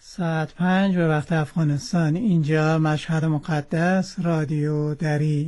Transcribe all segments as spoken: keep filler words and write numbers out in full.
ساعت پنج به وقت افغانستان. اینجا مشهد مقدس، رادیو دری.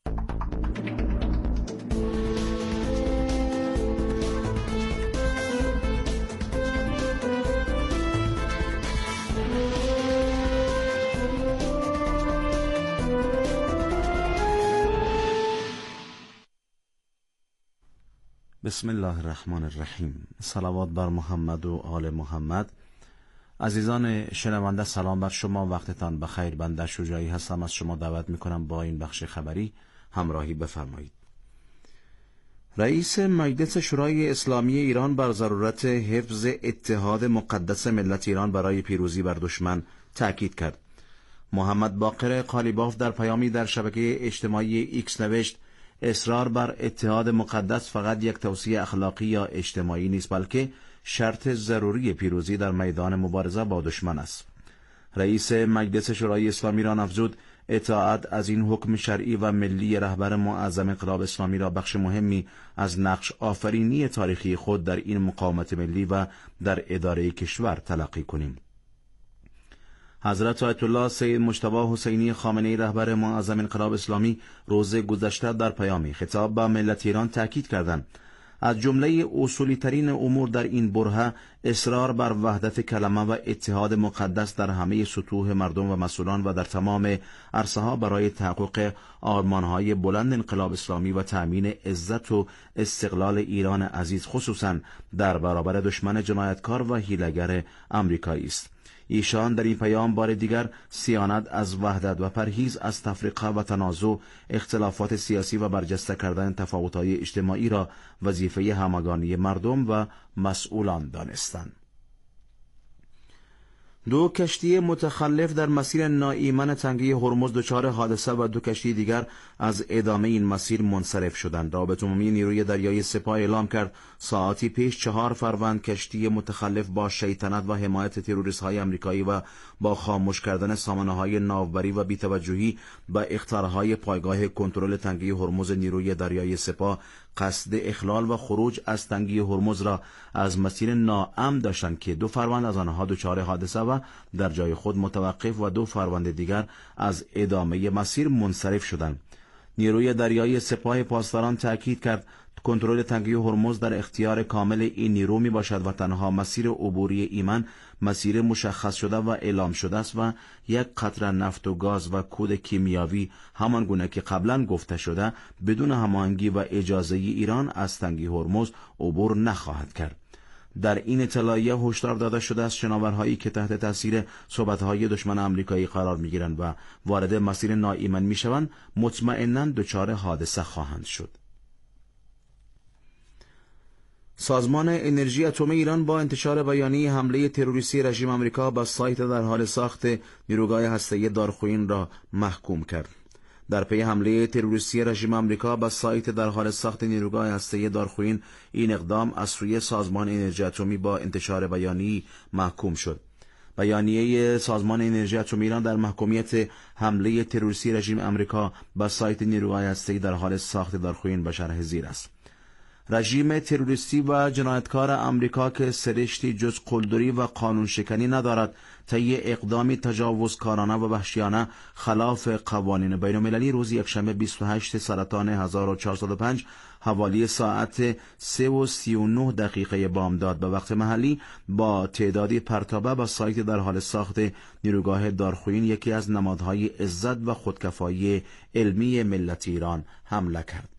بسم الله الرحمن الرحیم. صلوات بر محمد و آل محمد. عزیزان شنونده، سلام بر شما، وقتتان بخیر. بنده شجاعی هستم، از شما دعوت میکنم با این بخش خبری همراهی بفرمایید. رئیس مجلس شورای اسلامی ایران بر ضرورت حفظ اتحاد مقدس ملت ایران برای پیروزی بر دشمن تأکید کرد. محمد باقر قالیباف در پیامی در شبکه اجتماعی ایکس نوشت: اصرار بر اتحاد مقدس فقط یک توصیه اخلاقی یا اجتماعی نیست، بلکه شرط ضروری پیروزی در میدان مبارزه با دشمن است. رئیس مجلس شورای اسلامی ایران افزود: اطاعت از این حکم شرعی و ملی رهبر معظم انقلاب اسلامی را بخش مهمی از نقش آفرینی تاریخی خود در این مقاومت ملی و در اداره کشور تلقی کنیم. حضرت آیت الله سید مجتبی حسینی خامنه‌ای رهبر معظم انقلاب اسلامی روز گذشته در پیامی خطاب به ملت ایران تاکید کردند: از جمله اصولی ترین امور در این برهه اصرار بر وحدت کلمه و اتحاد مقدس در همه سطوح مردم و مسئولان و در تمام عرصه ها برای تحقق آرمانهای بلند انقلاب اسلامی و تأمین عزت و استقلال ایران عزیز، خصوصا در برابر دشمن جنایتکار و حیله‌گر آمریکایی است. ایشان در این پیام بار دیگر صیانت از وحدت و پرهیز از تفرقه و تنازع، اختلافات سیاسی و برجسته کردن تفاوت‌های اجتماعی را وظیفه همگانی مردم و مسئولان دانستند. دو کشتی متخلف در مسیر ناایمن تنگه هرمز دچار حادثه و دو کشتی دیگر از ادامه این مسیر منصرف شدند. رابطه عمومی نیروی دریایی سپاه اعلام کرد ساعتی پیش چهار فروند کشتی متخلف با شیطنت و حمایت تروریست‌های آمریکایی و با خاموش کردن سامانه‌های ناوبری و بی‌توجهی به اخطارهای پایگاه کنترل تنگه هرمز نیروی دریایی سپاه قصد اخلال و خروج از تنگه هرمز را از مسیر ناامن داشتند که دو فروند از آنها دچار حادثه و در جای خود متوقف و دو فروند دیگر از ادامه مسیر منصرف شدند. نیروی دریایی سپاه پاسداران تأکید کرد کنترل تنگه هرمز در اختیار کامل این نیرو می باشد و تنها مسیر عبوری ایمن مسیر مشخص شده و اعلام شده است و یک قطره نفت و گاز و کود کیمیاوی همان گونه که قبلا گفته شده بدون هماهنگی و اجازه ایران از تنگه هرمز عبور نخواهد کرد. در این اطلاعیه هشدار داده شده است شناورهایی که تحت تاثیر صحبت‌های دشمن آمریکایی قرار می‌گیرند و وارد مسیر ناایمن می‌شوند مطمئناً دچار حادثه خواهند شد. سازمان انرژی اتمی ایران با انتشار بیانیه حمله تروریستی رژیم آمریکا به سایت در حال ساخت نیروگاه هسته‌ای دارخوین را محکوم کرد. در پی حمله تروریستی رژیم آمریکا به سایت در حال ساخت نیروگاه هسته‌ای دارخوین، این اقدام از سوی سازمان انرژی اتمی با انتشار بیانیه محکوم شد. بیانیه سازمان انرژی اتمی ایران در محکومیت حمله تروریستی رژیم آمریکا به سایت نیروگاه هسته‌ای در حال ساخت دارخوین به شرح زیر است: رژیم تروریستی و جنایتکار آمریکا که سرشتی جز قلدری و قانون شکنی ندارد، طی اقدامی تجاوزکارانه و وحشیانه خلاف قوانین بین المللی روز یکشنبه بیست و هشت سرطان هزار و چهارصد و پنج حوالی ساعت سه و سی و نه دقیقه بامداد به وقت محلی با تعدادی پرتابه به سایت در حال ساخت نیروگاه دارخوین، یکی از نمادهای عزت و خودکفایی علمی ملت ایران، حمله کرد.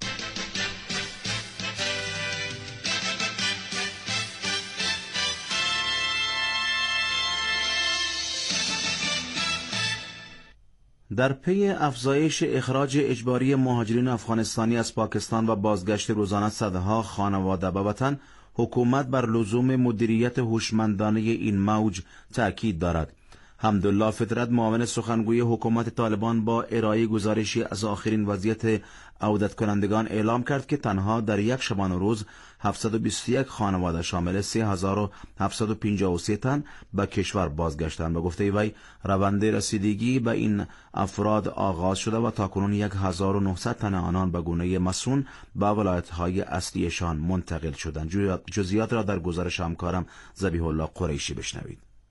در پی افزایش اخراج اجباری مهاجرین افغانستانی از پاکستان و بازگشت روزانه صدها خانواده به وطن، حکومت بر لزوم مدیریت هوشمندانه این موج تأکید دارد. حمدالله فطرت، معاون سخنگوی حکومت طالبان، با ارائه گزارشی از آخرین وضعیت عودت کنندگان اعلام کرد که تنها در یک شبانه روز هفتصد و بیست و یک خانواده شامل سه هزار و هفتصد و پنجاه و سه تن به کشور بازگشتند. به گفته وی روند رسیدگی به این افراد آغاز شده و تاکنون یک هزار و نهصد تن آنان به گونه مسون به ولایت‌های اصلیشان منتقل شدند. جزئیات را در گزارش همکارم ذبیح الله قریشی بشنوید.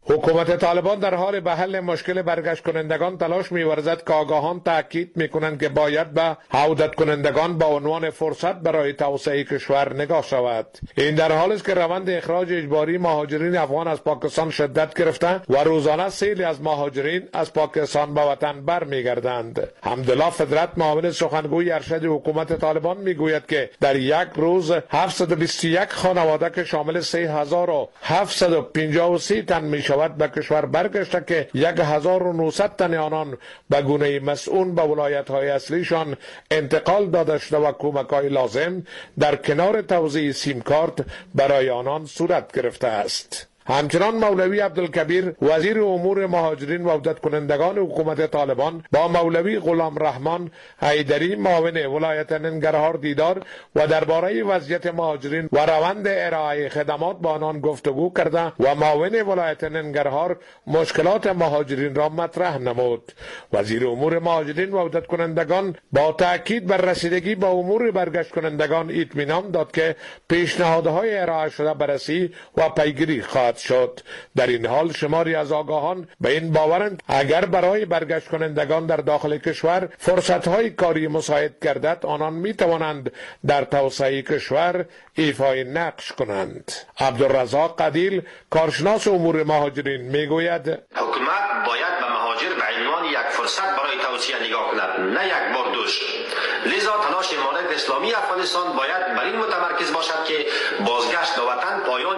حکومت طالبان در حال به حل مشکل برگشت کنندگان تلاش می‌ورزد که آگاهان تاکید می‌کنند که باید به عودت کنندگان به عنوان فرصت برای توسعه کشور نگاه شود. این در حالی است که روند اخراج اجباری مهاجرین افغان از پاکستان شدت گرفته و روزانه سیلی از مهاجرین از پاکستان به وطن برمیگردند. حمدالله فدرت، معاون سخنگوی ارشد حکومت طالبان، میگوید که در یک روز هفتصد و بیست و یک خانواده که شامل سه هزار و هفتصد و پنجاه و سه تن میشود به کشور برگشته که یک هزار و نهصد تن آنان به گونه مسئول به ولایت‌های اصلیشان انتقال داده شده و کمک‌های لازم در کنار توزیع سیم کارت برای آنان صورت گرفته است. همچنان مولوی عبدالکبیر، وزیر امور مهاجرین و عودت کنندگان حکومت طالبان، با مولوی غلام رحمان حیدری، معاون ولایت ننگرهار دیدار و درباره وضعیت مهاجرین و روند ارائه خدمات با آنان گفتگو کرده و معاون ولایت ننگرهار مشکلات مهاجرین را مطرح نمود. وزیر امور مهاجرین و عودت کنندگان با تاکید بر رسیدگی به امور برگشت کنندگان اطمینان داد که پیشنهادهای ارائه شده بررسی و پیگیری خواهد شد. در این حال شماری از آگاهان به این باورند اگر برای برگشت کنندگان در داخل کشور فرصت‌های کاری مساعد گردد، آنان می‌توانند در توسعه کشور ایفای نقش کنند. عبدالرزاق قدیل، کارشناس امور مهاجرین، میگوید حکومت باید به مهاجر به عنوان یک فرصت برای توسعه نگاه کند، نه یک بار دوش. لذا تلاش امارت اسلامی افغانستان باید بر این متمرکز باشد که بازگشت به وطن پایان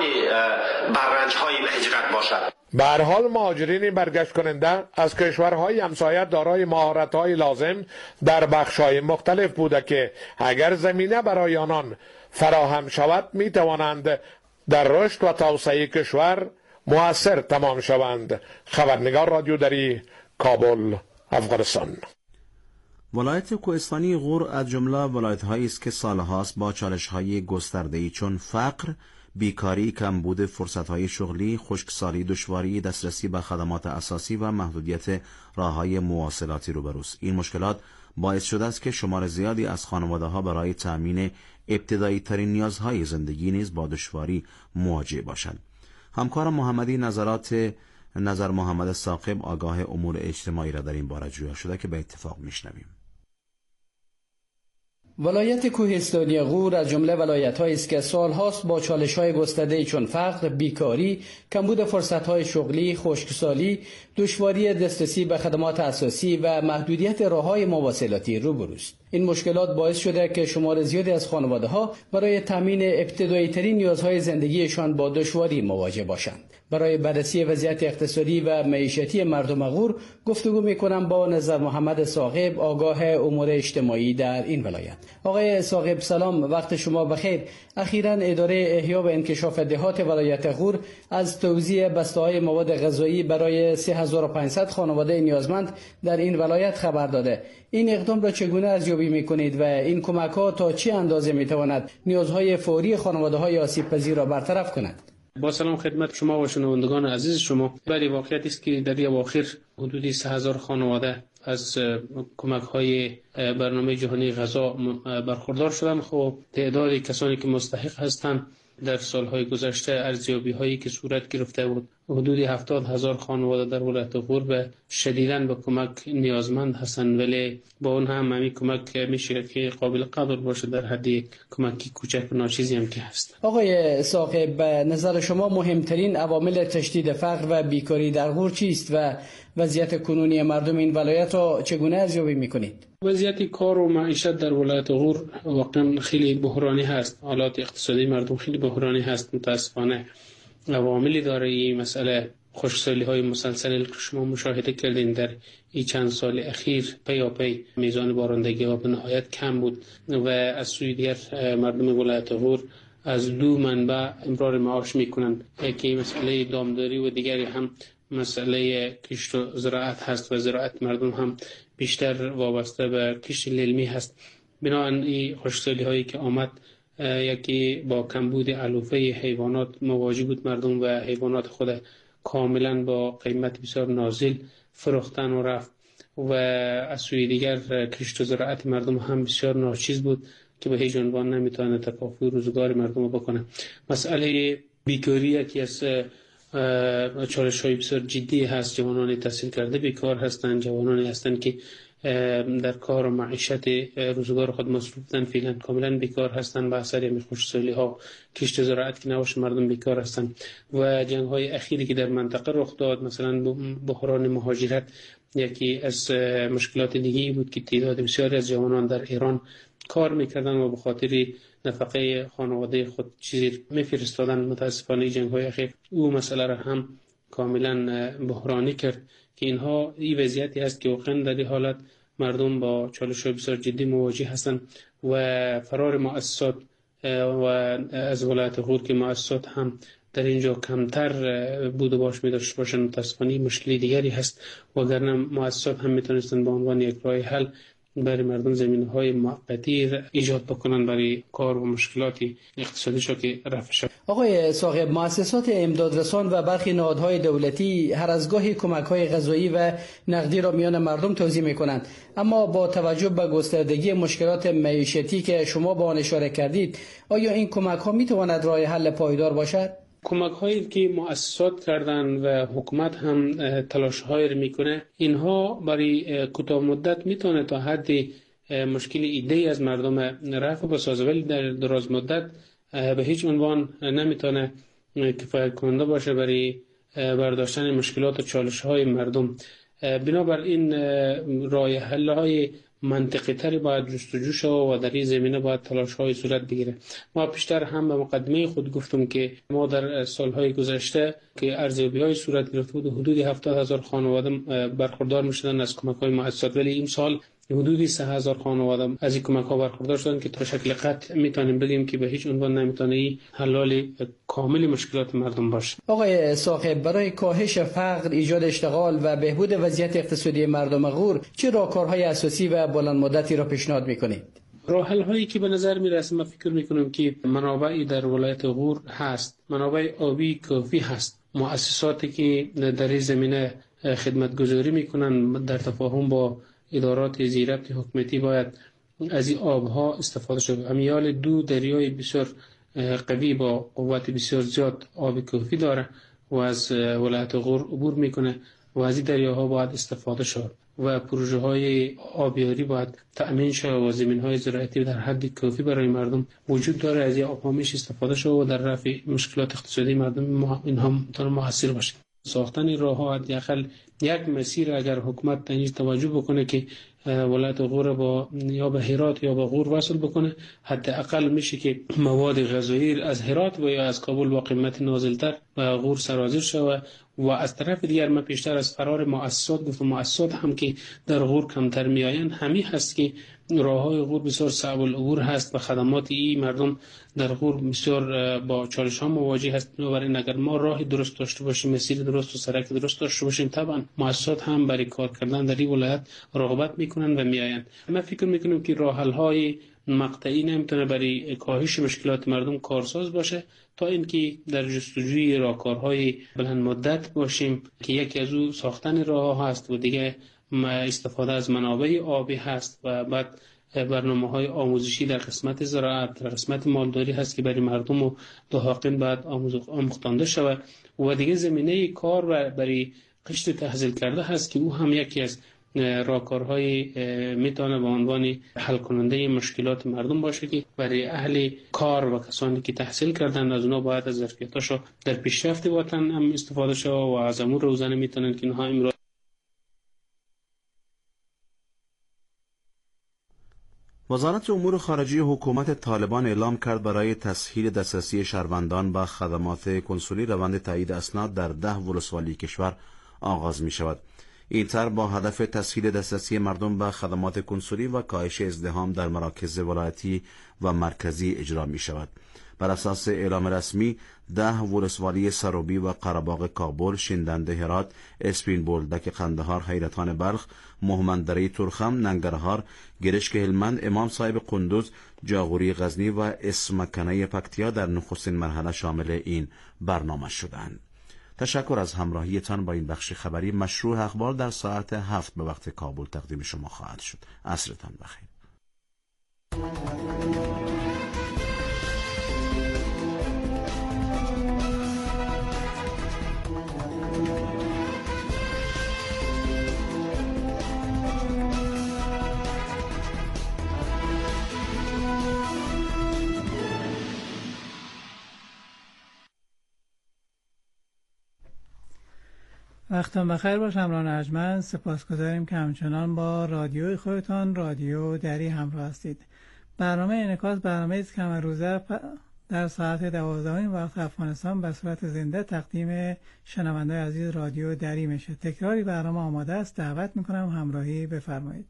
برنج‌های هجرت باشد. به هر حال مهاجرین برگشت کننده از کشورهای همسایه دارای مهارت‌های لازم در بخش‌های مختلف بوده که اگر زمینه برای آنان فراهم شود می‌توانند در رشد و توسعه کشور مؤثر تمام شوند. خبرنگار رادیو دری، کابل، افغانستان. ولایت کوهستانی غور از جمله ولایت‌هایی است که سالهاست با چالش‌های گسترده‌ای چون فقر، بیکاری، کمبود فرصت‌های شغلی، خشکسالی، دشواری دسترسی به خدمات اساسی و محدودیت راه‌های مواصلاتی روبروست. این مشکلات باعث شده است که شمار زیادی از خانواده‌ها برای تأمین ابتدایی ترین نیازهای زندگی نیز با دشواری مواجه باشند. همکار محمدی نظرات نظر محمد ثاقب، آگاه امور اجتماعی را در این باره جویا شده که به اتفاق میشنویم. ولایت کوهستانی غور از جمله ولایت‌هایی است که سال‌هاست با چالش‌های گسترده‌ای چون فقر، بیکاری، کمبود فرصت‌های شغلی، خشکسالی، دشواری دسترسی به خدمات اساسی و محدودیت راه‌های مواصلاتی روبروست. این مشکلات باعث شده که شمار زیادی از خانواده‌ها برای تامین ابتدایی‌ترین نیازهای زندگیشان با دشواری مواجه باشند. برای بررسی وضعیت اقتصادی و معیشتی مردم غور گفتگو می‌کنم با نظر محمد ثاقب، آگاه امور اجتماعی در این ولایت. آقای ثاقب سلام، وقت شما بخیر. اخیراً اداره احیا و انکشاف دهات ولایت غور از توزیع بسته‌های مواد غذایی برای سه هزار و پانصد خانواده نیازمند در این ولایت خبر داده. این اقدام را چگونه ارزیابی می‌کنید و این کمک‌ها تا چه اندازه می‌تواند نیازهای فوری خانواده‌های آسیب‌پذیر را برطرف کند؟ با سلام خدمت شما و شنوندگان عزیز شما. بله، واقعیت است که در اواخر حدود سه هزار خانواده از کمک‌های برنامه جهانی غذا برخوردار شدند. خب تعداد کسانی که مستحق هستند در سالهای گذشته ارزیابی‌هایی که صورت گرفته بود حدود هفتاد هزار خانواده در ولایت غور به شدیداً به کمک نیازمند هستند، ولی با اون هم همین کمک میشه که قابل قدر باشه در حد کمکی کوچک و ناچیزی هم که هست. آقای ثاقب، به نظر شما مهمترین عوامل تشدید فقر و بیکاری در غور چیست و وضعیت کنونی مردم این ولایت را چگونه ارزیابی می‌کنید؟ وضعیت کار و معیشت در ولایت غور واقعا خیلی بحرانی هست. حالات اقتصادی مردم خیلی بحرانی هست. متاسفانه عواملی داره این مسئله. خشکسالی‌های مسلسل که شما مشاهده کردین در این چند سال اخیر پیاپی میزان بارندگی‌ها به نهایت کم بود و از سوی دیگر مردم ولایت غور از دو منبع امرار معاش میکنند که مسئله دامداری و دیگری هم مسئله کشت و زراعت هست و زراعت مردم هم بیشتر وابسته به کشت لیلمی هست. بنابراین این خشکسالی هایی که آمد یکی با کمبود علوفه حیوانات مواجه بود مردم و حیوانات خود کاملا با قیمت بسیار نازل فروختن و رفت و از سوی دیگر کشت و زراعت مردم هم بسیار ناچیز بود که به هیچ عنوان نمیتونه تکافی روزگار مردم بکنه. مسئله بیکاری یکی از چالش های بسیار جدی هست. جوانان تحصیل کرده بیکار هستند، جوانانی هستند که در کار و معیشت روزگار خود مصروف بودند فعلا کاملا بیکار هستند. به اثر همین خشکسالی ها، کشت زراعت که نباشه مردم بیکار هستند. و جنگ های اخیری که در منطقه رخ داد، مثلا بحران مهاجرت یکی از مشکلات دیگه بود که تعداد بسیاری از جوانان در ایران کار میکردن و به خاطر نفقه خانواده خود چیزی میفرستادن. متاسفانه جنگ های اخیر او مسئله را هم کاملا بحرانی کرد که اینها این وضعیتی هست که واقعا در این حالت مردم با چالش‌های بسیار جدی مواجه هستند و فرار مؤسسات و از ولایت غور که مؤسسات هم در اینجا کمتر بود و باش می داشت باشن متاسفانه مشکلی دیگری هست، وگرنه مؤسسات هم میتونستن به عنوان یک راه حل برای مردم زمینه‌های موقتی ایجاد بکنن برای کار و مشکلات اقتصادیشون که رفع شد. آقای صاحب، مؤسسات امدادرسان و برخی نهادهای دولتی هر از گاهی کمک‌های غذایی و نقدی را میان مردم توزیع می‌کنند، اما با توجه به گستردگی مشکلات معیشتی که شما با آن اشاره کردید، آیا این کمک‌ها می‌تواند راه حل پایدار باشد؟ کمک هایی که مؤسسات کردن و حکومت هم تلاش هایی رو میکنه، اینها برای کوتاه مدت میتونه تا حدی مشکل ایده از مردم رفع بسازه، ولی در دراز مدت به هیچ عنوان نمیتونه کفایت کننده باشه برای برداشتن مشکلات و چالش های مردم. بنابراین راه حل های منطقی تری باید جستجو شود و در این زمینه باید تلاش های صورت بگیره. ما پیشتر هم به مقدمه خود گفتم که ما در سالهای گذشته که ارزیابی های صورت گرفته بود حدود هفتاد هزار خانواده برخوردار میشدن از کمک های مؤسسات، ولی این سال حدود سه هزار خانواده از این کمک ها برخوردار شدن که تا شکل قطع میتونیم بگیم که به هیچ عنوان نمیتونه حل کامل مشکلات مردم باشه. آقای صاحب، برای کاهش فقر، ایجاد اشتغال و بهبود وضعیت اقتصادی مردم غور چه راهکارهای اساسی و بلند مدتی را پیشنهاد میکنید؟ راه حل هایی که به نظر میرسه، من فکر میکنم که منابعی در ولایت غور هست، منابع آبی کافی هست، مؤسساتی که در این زمینه خدمتگزاری میکنن در تفاهم با ادارات زیربط حکومتی باید از این آبها استفاده شد. امیال دو دریای بسیار قوی با قوت بسیار زیاد آب کافی داره و از ولایت غور عبور میکنه و از این دریاها باید استفاده شد و پروژه های آبیاری باید تأمین شد و زمین های زراعتی در حد کافی برای مردم وجود داره. از این آب همیش استفاده شد و در رفع مشکلات اقتصادی مردم اینها میتونه موثر باشه. ساختن راه ها حداقل یک مسیر اگر حکومت تنیز توجه بکنه که ولایت غور با یا به هرات یا به غور وصل بکنه، حداقل میشه که مواد غذایی از هرات و یا از کابل با قیمت نازلتر به غور سرازیر شود. و از طرف دیگر ما پیشتر از فرار مؤسسات گفتم، مؤسسات هم که در غور کمتر میآیند، همین هست که راههای غور بسیار صعب العبور هست و خدمات این مردم در غور بسیار با چالش ها مواجه هست. بنابراین اگر ما راه درست داشته باشیم، مسیر درست و سرک درست داشته باشیم، طبعا مؤسسات هم برای کار کردن در این ولایت رغبت میکنن و میآیند. من فکر میکنم که راه حل های مقطعی نمیتونه برای کاهش مشکلات مردم کارساز باشه تا اینکه در جستجوی راهکارهای بلند مدت باشیم که یکی از او ساختن راه ها هست و دیگه استفاده از منابع آبی هست و بعد برنامه‌های آموزشی در قسمت زراعت، در قسمت مالداری هست که برای مردم و دهاقین باید آموخته شود و دیگه زمینه کار و برای قشر تحصیل کرده هست که او هم یکی از راهکارهای میتونه به عنوان حل کننده مشکلات مردم باشه که برای اهل کار و کسانی که تحصیل کردن از اونها باید از ظرفیتاشو در پیشرفت وطن هم استفاده شود و از امور روزانه میتونن که اینها امروز. وزارت امور خارجه حکومت طالبان اعلام کرد برای تسهیل دسترسی شهروندان به خدمات کنسولی روند تایید اسناد در ده ولسوالی کشور آغاز می شود. این طرح با هدف تسهیل دسترسی مردم به خدمات کنسولی و کاهش ازدحام در مراکز ولایتی و مرکزی اجرا می شود. بر اساس اعلام رسمی، ده ولسوالی سروبی و قره‌باغ کابل، شندنده هرات، اسپین بولدک قندهار، حیرتان بلخ، مهمندره ترخم، ننگرهار، گرشک هلمند، امام صاحب قندوز، جاغوری غزنی و اسمکنه پکتیا در نخستین مرحله شامل این برنامه شدند. تشکر از همراهیتان با این بخش خبری. مشروع اخبار در ساعت هفت به وقت کابل تقدیم شما خواهد شد. عصرتان بخیر. وقتتون بخیر باش همراهان ارجمند. سپاسگزاریم که همچنان با رادیوی خودتان رادیو دری همراه هستید. برنامه انعکاس برنامه است که هر روزه در ساعت دوازده وقت افغانستان به صورت زنده تقدیم شنوندگان عزیز رادیو دری میشه. تکراری برنامه آماده است، دعوت میکنم همراهی بفرمایید.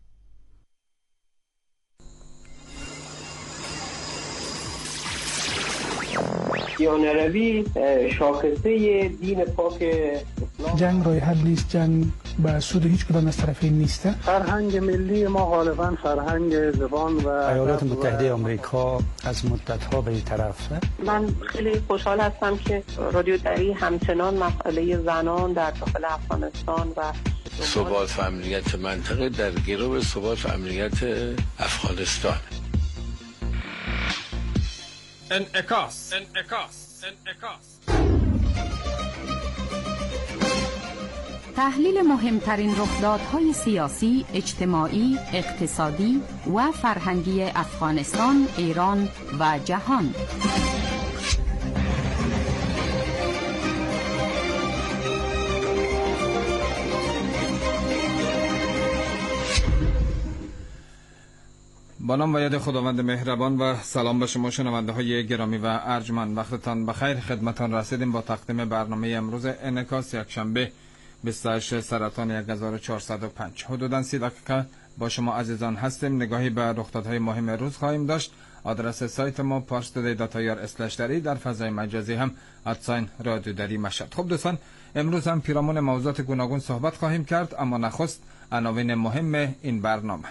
دیانه روی شاخصه دین پاک اسلام. جنگ راه حل نیست، جنگ به سود هیچ کدام از طرفین نیست. فرهنگ ملی ما غالبا فرهنگ زبان و ایالات متحده آمریکا از مدت‌ها به این طرف. من خیلی خوشحال هستم که رادیو دری همچنان مسئله زنان در داخل افغانستان و ثبات و امنیت منطقه در گرو ثبات و امنیت افغانستان. انعکاس انعکاس انعکاس تحلیل مهمترین رخدادهای سیاسی، اجتماعی، اقتصادی و فرهنگی افغانستان، ایران و جهان. با نام و ید خداوند مهربان و سلام به شما شنونده های گرامی و ارجمند. وقتتان بخیر. خدمتان رسیدیم با تقدیم برنامه امروز انعکاس یکشنبه بیست و هشت سرطان هزار و چهارصد و پنج. حدوداً سی دقیقه با شما عزیزان هستیم. نگاهی به رخدادهای مهم روز خواهیم داشت. آدرس سایت ما پارس تودی دات آی آر اسلش دری، در فضای مجازی هم ادساین رادیو دری مشهد. خب دوستان، امروز هم پیرامون موضوعات گوناگون صحبت خواهیم کرد، اما نخست عناوین مهم این برنامه.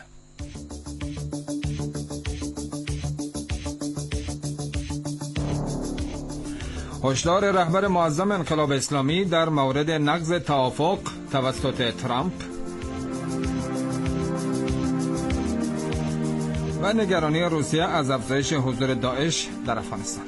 هشدار رهبر معظم انقلاب اسلامی در مورد نقض توافق توسط ترامپ و نگرانی روسیه از افزایش حضور داعش در افغانستان.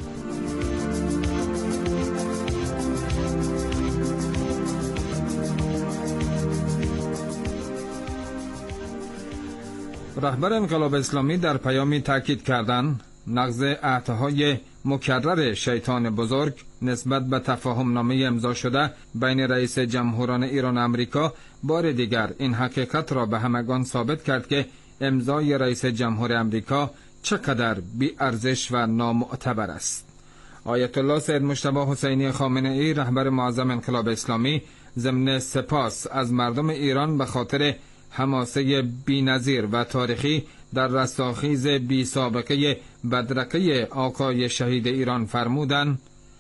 رهبر انقلاب اسلامی در پیامی تاکید کردند نقض عهدهای مکرر شیطان بزرگ نسبت به تفاهم نامه امضا شده بین رئیس جمهوران ایران و امریکا بار دیگر این حقیقت را به همگان ثابت کرد که امضای رئیس جمهور امریکا چقدر بی ارزش و نامعتبر است. آیت الله سید مجتبی حسینی خامنه ای، رهبر معظم انقلاب اسلامی، ضمن سپاس از مردم ایران به خاطر حماسه بی‌نظیر و تاریخی در رستاخیز بی سابقه بدرقه آقای شهید ایران فرمودند: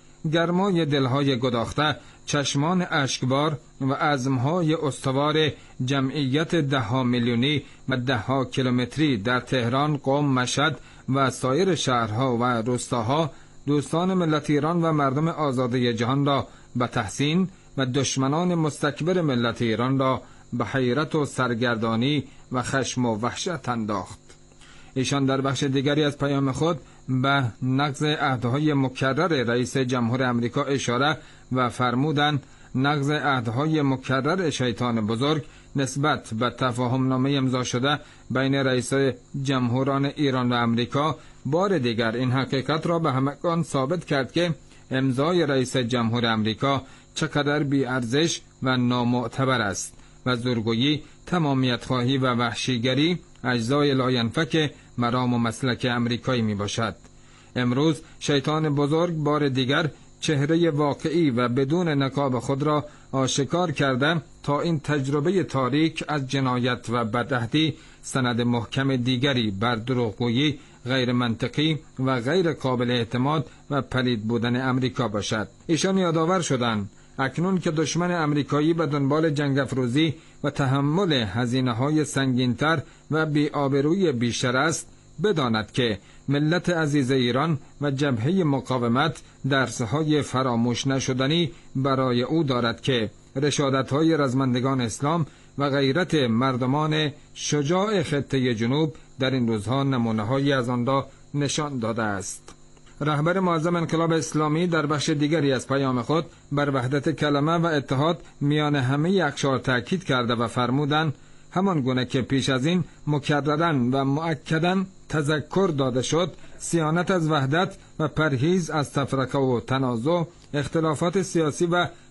گرمای دلهای گداخته، چشمان اشکبار و عزمهای استوار جمعیت ده ها میلیونی و ده ها کیلومتری در تهران، قم، مشهد و سایر شهرها و روستاها دوستان ملت ایران و مردم آزاده جهان را به تحسین و دشمنان مستکبر ملت ایران را به حیرت و سرگردانی و خشم و وحشت انداخت. ایشان در بخش دیگری از پیام خود به نقض عهدهای مکرر رئیس جمهور امریکا اشاره و فرمودند نقض عهدهای مکرر شیطان بزرگ نسبت به تفاهم نامه امضا شده بین رئیس جمهوران ایران و امریکا بار دیگر این حقیقت را به همگان ثابت کرد که امضای رئیس جمهور امریکا چقدر بی ارزش و نامعتبر است و زورگویی، تمامیت خواهی و وحشیگری اجزای لاینفک مرام و مسلک امریکایی می باشد. امروز شیطان بزرگ بار دیگر چهره واقعی و بدون نقاب خود را آشکار کرده تا این تجربه تاریک از جنایت و بدعهدی سند محکم دیگری بر دروغگویی، غیر منطقی و غیر قابل اعتماد و پلید بودن امریکا باشد. ایشان یادآور شدند اکنون که دشمن امریکایی به دنبال جنگ افروزی و تحمل هزینه‌های سنگین‌تر و بی‌آبرویی بیشتر است، بداند که ملت عزیز ایران و جبهه مقاومت درس‌های فراموش نشدنی برای او دارد که رشادت‌های رزمندگان اسلام و غیرت مردمان شجاع خطه جنوب در این روزها نمونه‌هایی از آن را نشان داده است. رهبر معظم انقلاب اسلامی در بخش دیگری از پیام خود بر وحدت کلمه و اتحاد میان همه اقشار تاکید کرده و فرمودند همان گونه که پیش از این مکرراً و مؤکداً تذکر داده شد، صیانت از وحدت و پرهیز از تفرقه و تنازع، اختلافات سیاسی و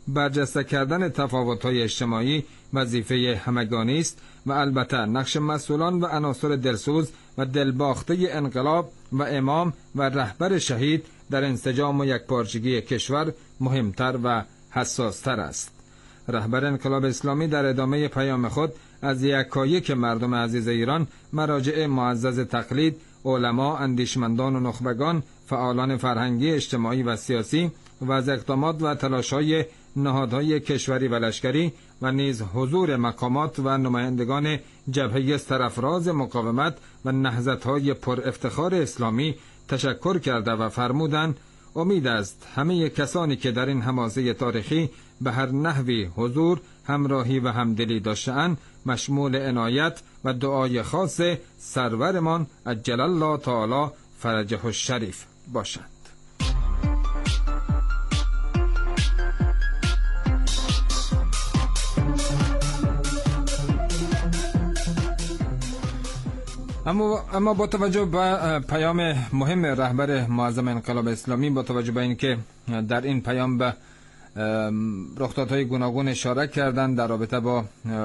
برجسته کردن تفاوت‌های اجتماعی وظیفه همگانی است و البته نقش مسئولان و عناصر دلسوز و دلباخته انقلاب و امام و رهبر شهید در انسجام و یکپارچگی کشور مهمتر و حساستر است. رهبر انقلاب اسلامی در ادامه پیام خود از یکایک مردم عزیز ایران، مراجع معزز تقلید، علما، اندیشمندان و نخبگان، فعالان فرهنگی، اجتماعی و سیاسی و از اقدامات و تلاش‌های نهادهای کشوری و لشکری و نیز حضور مقامات و نمایندگان جبهه سرافراز مقاومت و نهضت‌های پر افتخار اسلامی تشکر کرده و فرمودند امید است همه کسانی که در این حماسه تاریخی به هر نحوی حضور، همراهی و همدلی داشته‌اند مشمول عنایت و دعای خاص سرورمان عجل الله تعالی فرجه الشریف باشند. اما اما با توجه به پیام مهم رهبر معظم انقلاب اسلامی، با توجه به اینکه در این پیام به رخدادهای گوناگون اشاره کردند در رابطه با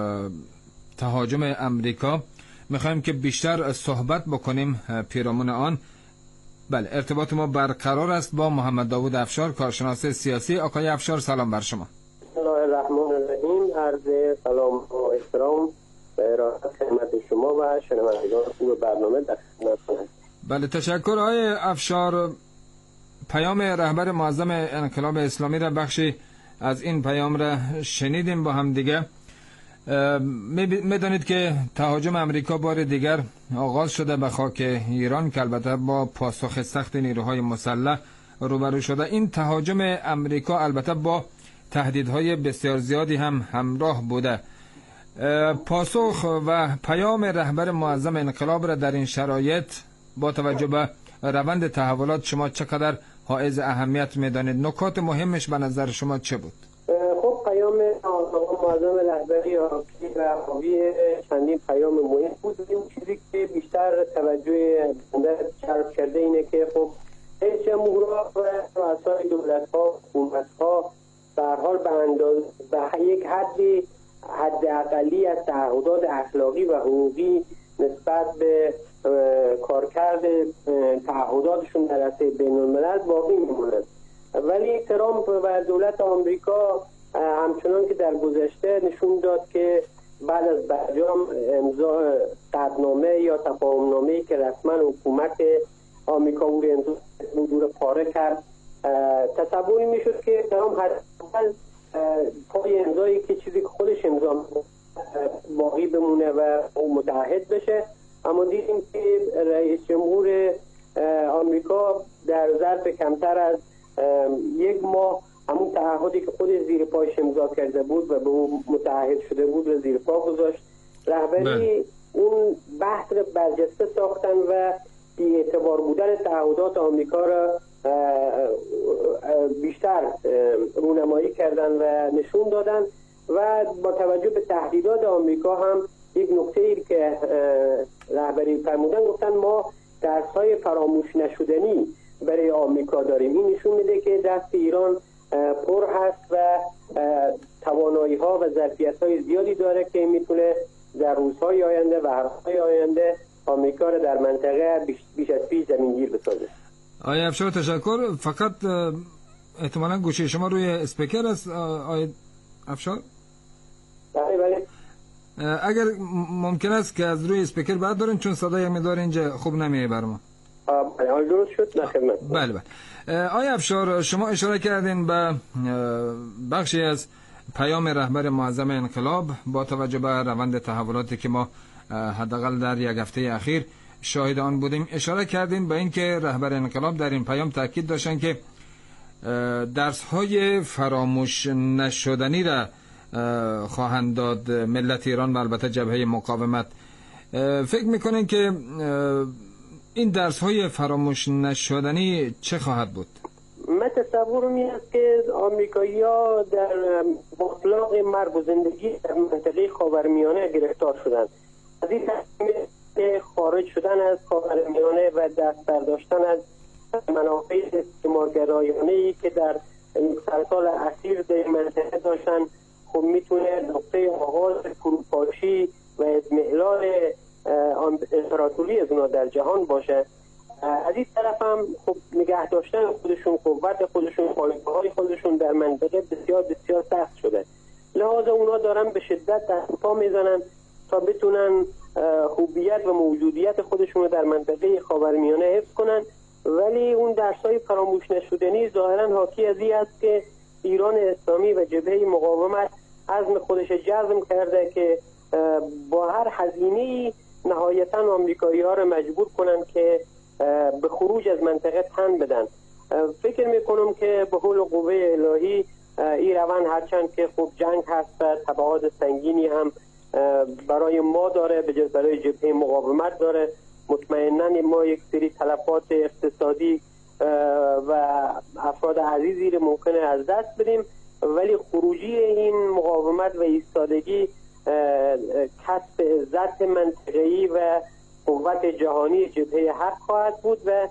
تهاجم امریکا، میخوایم که بیشتر صحبت بکنیم پیرامون آن. بله، ارتباط ما برقرار است با محمد داوود افشار، کارشناس سیاسی. آقای افشار، سلام بر شما. بسم الله الرحمن الرحیم. عرض سلام و احترام به ارادت خدمت شما و شنوندگان خوب برنامه در خدمتتون هستم. بله، تشکر. آقای افشار، پیام رهبر معظم انقلاب اسلامی را، بخشی از این پیام را شنیدیم با هم دیگه. میدانید که تهاجم امریکا بار دیگر آغاز شده به خاک ایران که البته با پاسخ سخت نیروهای مسلح روبرو شده. این تهاجم امریکا البته با تهدیدهای بسیار زیادی هم همراه بوده. پاسخ و پیام رهبر معظم انقلاب را در این شرایط با توجه به روند تحولات شما چقدر حائز اهمیت میدانید؟ نکات مهمش به نظر شما چه بود؟ خب، پیام آقا معظم رهبری حاکی و حاوی چندین پیام مهم بود. این چیزی که بیشتر توجه بنده جلب کرده اینه که خب رئیس جمهورها و رؤسای دولت‌ها، حکومت‌ها به هر حال به اندازه به یک حدی حداقلی از تعهدات اخلاقی و حقوقی نسبت به کارکرد تعهداتشون در عرصه بین‌الملل باقی میمونند. ولی ترامپ و دولت آمریکا همچنان که در گذشته نشون داد که بعد از برجام امضا قطعنامه یا تفاهمنامه‌ای که رسما حکومت آمریکا او را امضا پاره کرد، تصوری میشد که ترامپ حداقل پای امضایی که چیزی که خودش امضا باقی بمونه و متعهد بشه. اما دیدیم که رئیس جمهور آمریکا در ظرف کمتر از یک ماه همون تعهدی که خودش زیر پایش امضا کرده بود و به اون متعهد شده بود و زیر پا گذاشت. رهبری اون بحث رو برجسته ساختن و بی‌اعتبار بودن تعهدات آمریکا را بیشتر رونمایی کردن و نشون دادن و با توجه به تهدیدات آمریکا هم یک نکته‌ای که رهبری فرمودن، گفتن ما درس‌های فراموش نشدنی برای آمریکا داریم. این نشون میده که دست ایران پر هست و توانایی‌ها و ظرفیت‌های زیادی داره که میتونه در روزهای آینده و هفته‌های آینده آمریکا را در منطقه بیش, بیش از پیش زمینگیر بسازه. آقای افشار، تشکر. فقط احتمالاً گوشی شما روی اسپیکر است آقای افشار؟ بله بله. اگر ممکن است که از روی اسپیکر بردارین، چون صدای مقدار اینجا خوب نمیاد بر ما. بله، حال درست شد. نه خدمت. بله بله. آقای افشار، شما اشاره کردین به بخشی از پیام رهبر معظم انقلاب با توجه به روند تحولاتی که ما حداقل در یک هفته اخیر شاهد آن بودیم. اشاره کردین به اینکه رهبر انقلاب در این پیام تاکید داشتن که درس‌های فراموش نشدنی را خواهند داد ملت ایران و البته جبهه مقاومت. فکر میکنین که این درس‌های فراموش نشدنی چه خواهد بود؟ من تصورم این است که آمریکایی‌ها در مطلق مرگ و زندگی در منطقه خاورمیانه گرفتار شدند. از این که خارج شدن از خاورمیانه و دست برداشتن از منافع استعمارگرایانه‌ای که در سر سال اخیر در منطقه داشتن، خب میتونه نقطه آغاز فروپاشی و اضمحلال امپراتوری از اونا در جهان باشه. از این طرف هم خب نگه داشتن خودشون، قوت خودشون، پایگاه های خودشون در منطقه بسیار بسیار سخت شده. لحاظا اونا دارن به شدت دست پا میزنن تا بتونن خوبیت و موجودیت خودشون رو در منطقه خاورمیانه حفظ کنن، ولی اون درسای فراموش نشدنی ظاهرا حاکی از این است که ایران اسلامی و جبهه مقاومت عزم خودش جزم کرده که با هر هزینه‌ای نهایتا آمریکایی ها رو مجبور کنن که به خروج از منطقه تن بدن. فکر میکنم که به حول قوه الهی این روند هرچند که خوب جنگ هست و تبعات سنگینی هم برای ما داره، برای جبهه مقاومت داره، مطمئنا ما یک سری تلفات اقتصادی و افراد عزیزی رو ممکنه از دست بدیم، ولی خروجی این مقاومت و ایستادگی کسب عزت منطقه‌ای و قوت جهانی جبهه حق خواهد بود و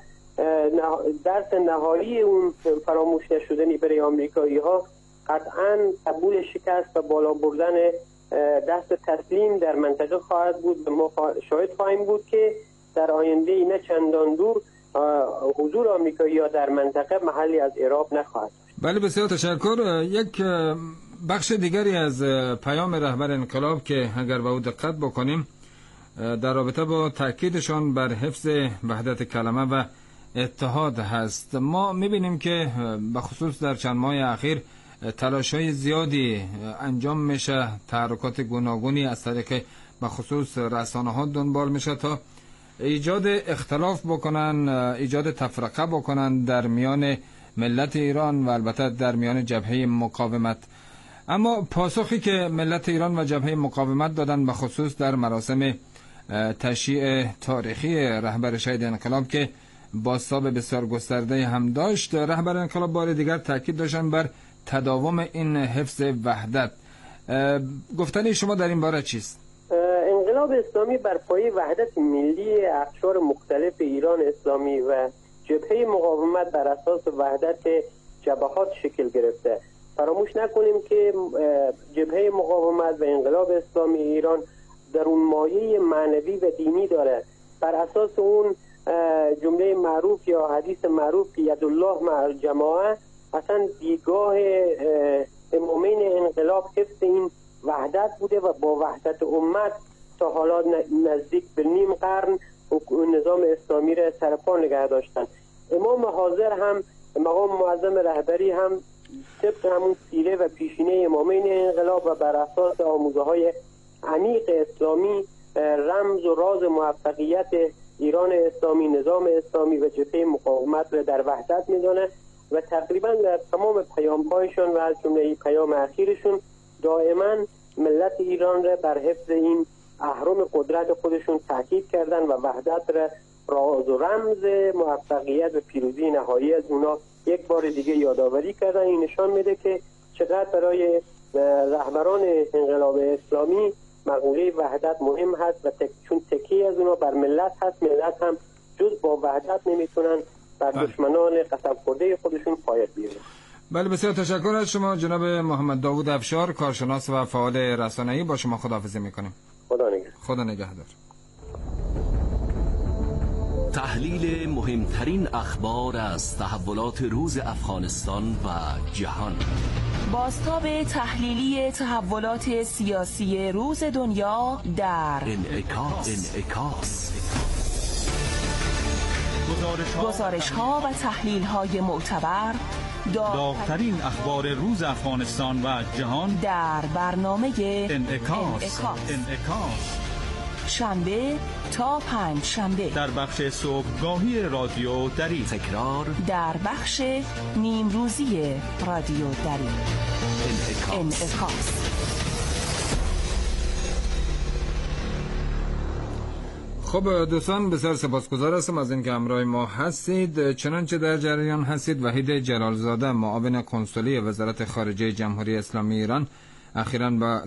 درس نهایی اون فراموش نشدنی برای آمریکایی ها قطعا قبول شکست و بالا بردن دست تسلیم در منطقه خواهد بود. ما شاهد خواهیم بود که در آینده نه چندان دور حضور آمریکایی ها در منطقه محلی از اعراب نخواهد. بله بسیار تشکر. یک بخش دیگری از پیام رهبر انقلاب که اگر به او دقت بکنیم در رابطه با تاکیدشان بر حفظ وحدت کلمه و اتحاد هست. ما میبینیم که به خصوص در چند ماه اخیر تلاش‌های زیادی انجام میشه، تحرکات گوناگونی از طریق به خصوص رسانه‌ها دنبال میشه تا ایجاد اختلاف بکنن، ایجاد تفرقه بکنن در میان ملت ایران و البته در میان جبهه مقاومت. اما پاسخی که ملت ایران و جبهه مقاومت دادن به خصوص در مراسم تشییع تاریخی رهبر شهید انقلاب که بازتاب بسیار گسترده هم داشت، رهبر انقلاب بار دیگر تاکید داشتن بر تداوم این حفظ وحدت. گفتن شما در این باره چیست؟ انقلاب اسلامی بر پایه وحدت ملی اقشار مختلف ایران اسلامی و جبهه مقاومت بر اساس وحدت جبهات شکل گرفته. فراموش نکنیم که جبهه مقاومت و انقلاب اسلامی ایران در اون مایه معنوی و دینی داره. بر اساس اون جمله معروف یا حدیث معروف که یدالله مع الجماعه، اصلا دیگاه امامین انقلاب حفظ این وحدت بوده و با وحدت امت تا حالا نزدیک به نیم قرن نظام اسلامی را سرپا نگه داشتن. امام حاضر هم مقام معظم رهبری هم طبق همون سیره و پیشینه امامین انقلاب و بر اساس آموزه های عمیق اسلامی رمز و راز موفقیت ایران اسلامی، نظام اسلامی و جبهه مقاومت را در وحدت میدانه و تقریبا در تمام پیام‌هایشون و از جمله پیام اخیرشون دائما ملت ایران را بر حفظ این اهرم قدرت خودشون تاکید کردن و وحدت را راز و رمز موفقیت و پیروزی نهایی از اونا یک بار دیگه یادآوری کردن. این نشان میده که چقدر برای رهبران انقلاب اسلامی مقوله وحدت مهم هست و تک... چون تکی از اونا بر ملت هست، ملت هم جز با وحدت نمیتونن بر دشمنان قسم خورده خودشون پایت بیارن. بله بسیار تشکر از شما جناب محمد داوود افشار، کارشناس و فعال رسانه‌ای. با شما خداحافظی میکنیم. خدا نگهدار. خدا نگهدار. تحلیل مهمترین اخبار از تحولات روز افغانستان و جهان. بازتاب تحلیلی تحولات سیاسی روز دنیا در انعکاس. انعکاس. گزارش ها و تحلیل های معتبر، داغ‌ترین اخبار روز افغانستان و جهان در برنامه انعکاس. انعکاس. انعکاس. شنبه تا پنج شنبه در بخش صبحگاهی رادیو دری، تکرار در بخش نیم روزی رادیو دری. انعکاس. انعکاس. خب دوستان بسیار سپاسگزار هستم از اینکه همراه ما هستید. چنانچه در جریان هستید وحید جلالزاده معاون کنسولی وزارت خارجه جمهوری اسلامی ایران اخیراً با